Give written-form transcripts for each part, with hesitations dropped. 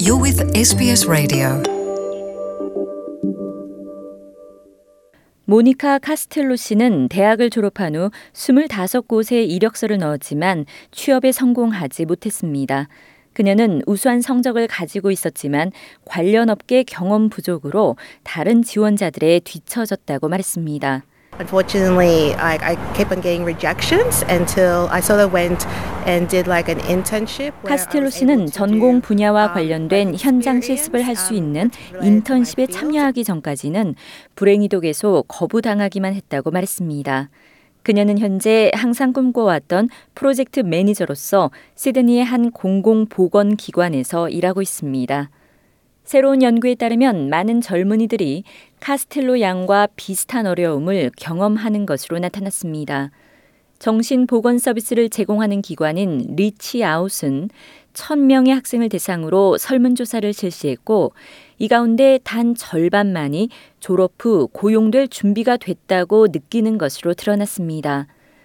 You're with SBS Radio. 모니카 카스텔로 씨는 대학을 졸업한 후 25곳에 이력서를 넣었지만 취업에 성공하지 못했습니다. 그녀는 우수한 성적을 가지고 있었지만 관련 업계 경험 부족으로 다른 지원자들에 뒤처졌다고 말했습니다. Unfortunately, I kept on getting rejections until I sort of went and did like an internship. 카스텔로 씨는 전공 분야와 관련된 현장 실습을 할 수 있는 인턴십에 참여하기 전까지는 불행히도 계속 거부당하기만 했다고 말했습니다. 그녀는 현재 항상 꿈꿔왔던 프로젝트 매니저로서 시드니의 한 공공보건기관에서 일하고 있습니다. 새로운 연구에 따르면 많은 젊은이들이 카스텔로 양과 비슷한 어려움을 경험하는 것으로 나타났습니다. 정신보건 서비스를 제공하는 기관인 리치아웃은 1,000명의 학생을 대상으로 설문조사를 실시했고 이 가운데 단 절반만이 졸업 후 고용될 준비가 됐다고 느끼는 것으로 드러났습니다.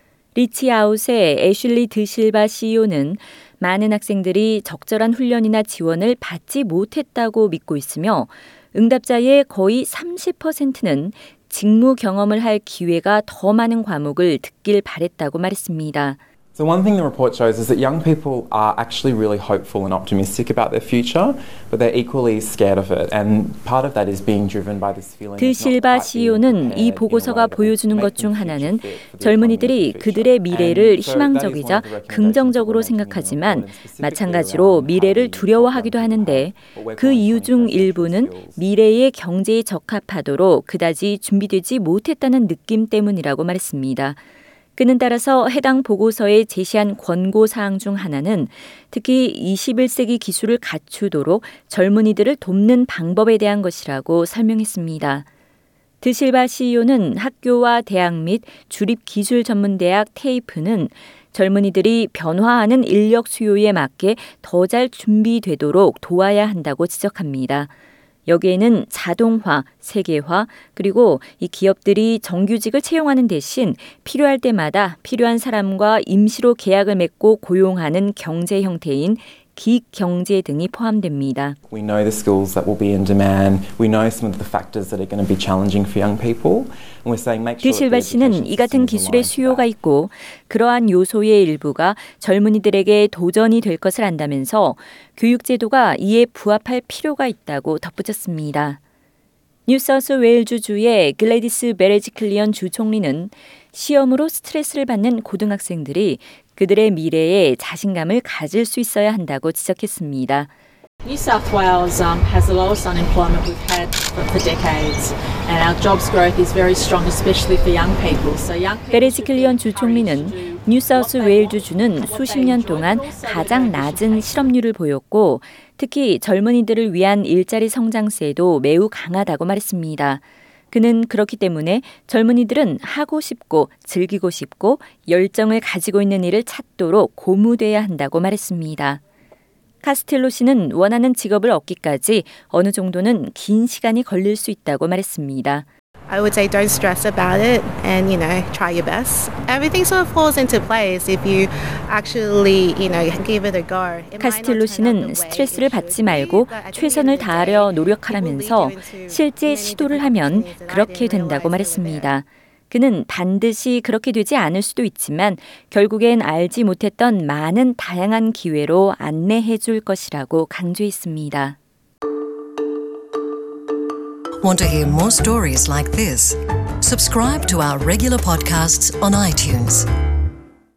리치아웃의 애슐리 드실바 CEO는 많은 학생들이 적절한 훈련이나 지원을 받지 못했다고 믿고 있으며 응답자의 거의 30%는 직무 경험을 할 기회가 더 많은 과목을 듣길 바랬다고 말했습니다. So one thing the report shows is that young people are actually really hopeful and optimistic about their future, but they're equally scared of it. And part of that is being driven by this feeling. 드실바 CEO는 이 보고서가 보여주는 것 중 하나는 젊은이들이 그들의 미래를 희망적이자 긍정적으로 생각하지만 마찬가지로 미래를 두려워하기도 하는데 그 이유 중 일부는 미래의 경제에 적합하도록 그다지 준비되지 못했다는 느낌 때문이라고 말했습니다. 그는 따라서 해당 보고서에 제시한 권고사항 중 하나는 특히 21세기 기술을 갖추도록 젊은이들을 돕는 방법에 대한 것이라고 설명했습니다. 드실바 CEO는 학교와 대학 및 주립기술전문대학 테이프는 젊은이들이 변화하는 인력 수요에 맞게 더 잘 준비되도록 도와야 한다고 지적합니다. 여기에는 자동화, 세계화, 그리고 이 기업들이 정규직을 채용하는 대신 필요할 때마다 필요한 사람과 임시로 계약을 맺고 고용하는 경제 형태인 기익 경제 등이 포함됩니다. We know the skills that will be in demand. We know some of the factors that are going to be challenging for young people. And we're saying make sure 드실바 씨는 이 같은 기술의 수요가 있고 그러한 요소의 일부가 젊은이들에게 도전이 될 것을 안다면서 교육제도가 이에 부합할 필요가 있다고 덧붙였습니다. 뉴사우스웨일즈주의 글래디스 베레지클리언 주총리는 시험으로 스트레스를 받는 고등학생들이 그들의 미래에 자신감을 가질 수 있어야 한다고 지적했습니다. New South Wales has the lowest unemployment we've had for decades, and our jobs growth is very strong, especially for young people. So young people. 베레지클리언 주총리는 뉴사우스웨일즈주는 수십 년 동안 가장 낮은 실업률을 보였고 특히 젊은이들을 위한 일자리 성장세도 매우 강하다고 말했습니다. 그는 그렇기 때문에 젊은이들은 하고 싶고 즐기고 싶고 열정을 가지고 있는 일을 찾도록 고무돼야 한다고 말했습니다. 카스텔로 씨는 원하는 직업을 얻기까지 어느 정도는 긴 시간이 걸릴 수 있다고 말했습니다. I would say don't stress about it and, try your best. Everything sort of falls into place if you actually, give it a go. 카스텔로 씨는 스트레스를 받지 말고 최선을 다하려 노력하라면서 실제 시도를 하면 그렇게 된다고 말했습니다. 그는 반드시 그렇게 되지 않을 수도 있지만 결국엔 알지 못했던 많은 다양한 기회로 안내해 줄 것이라고 강조했습니다. Want to hear more stories like this? Subscribe to our regular podcasts on iTunes.